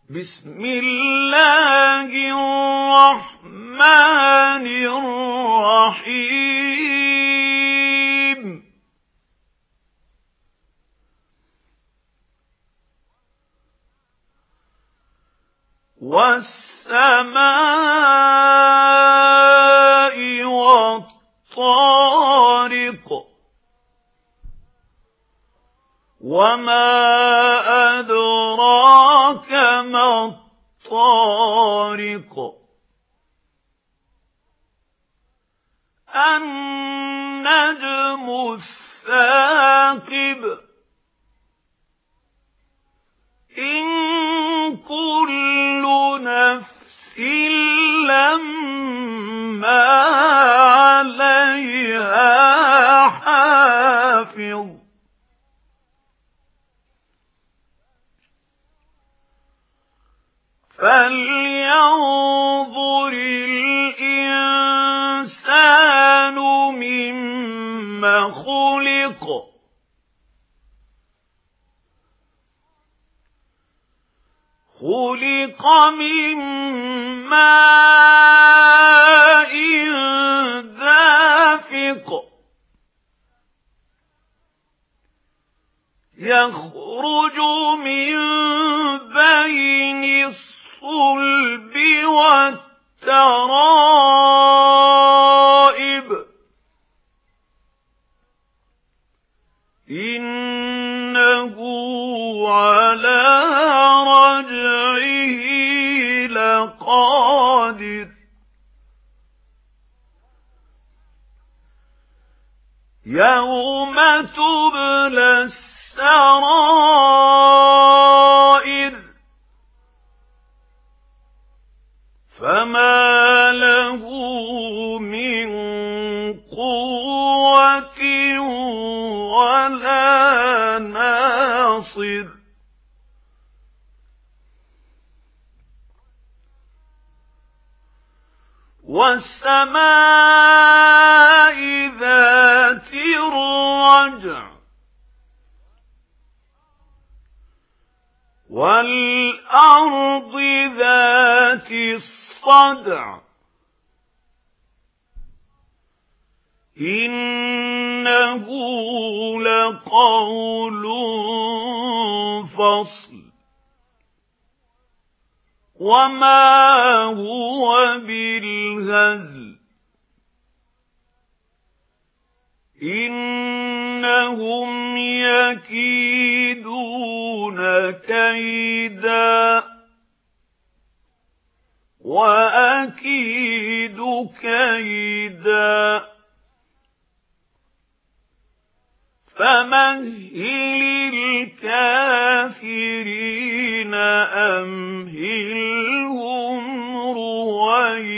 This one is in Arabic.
بسم الله الرحمن الرحيم والسماء والطارق وما أدراك ما الطارق النجم الثاقب إن كل نفس لما عليها حافظ فلينظر الإنسان مما خلق خلق من ماء دافق يخرج من بين الصلب والترائب إنه على رجعه لقادر يوم تبلى السرائر فما له من قوة ولا ناصر والسماء ذات الرجع والأرض ذات الصدع إنه لقول فصل وما هو بالهزل إنهم يكيدون كيدا وأكيد كيدا فمهل الكافرين أمهلهم رويدا